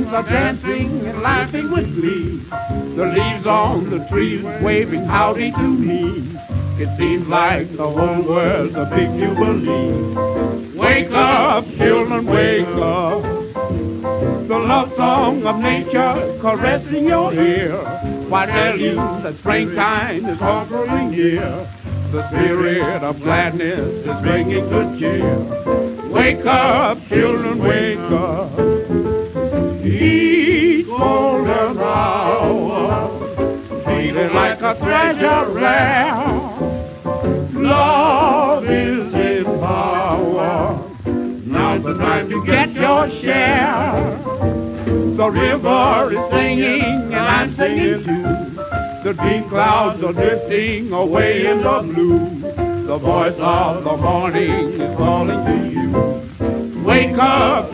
winds are dancing and laughing with glee. The leaves on the trees waving howdy to me. It seems like the whole world's a big jubilee. Wake up, children, wake up. The love song of nature caressing your ear. Why tell you that springtime is hovering near? The spirit of gladness is bringing good cheer. Wake up, children, wake up. Each golden hour, feeling like a treasure rare. Love is in power. Now's the time to get your share. The river is singing and I'm singing too. The deep clouds are drifting away in the blue. The voice of the morning is calling to you. Wake up,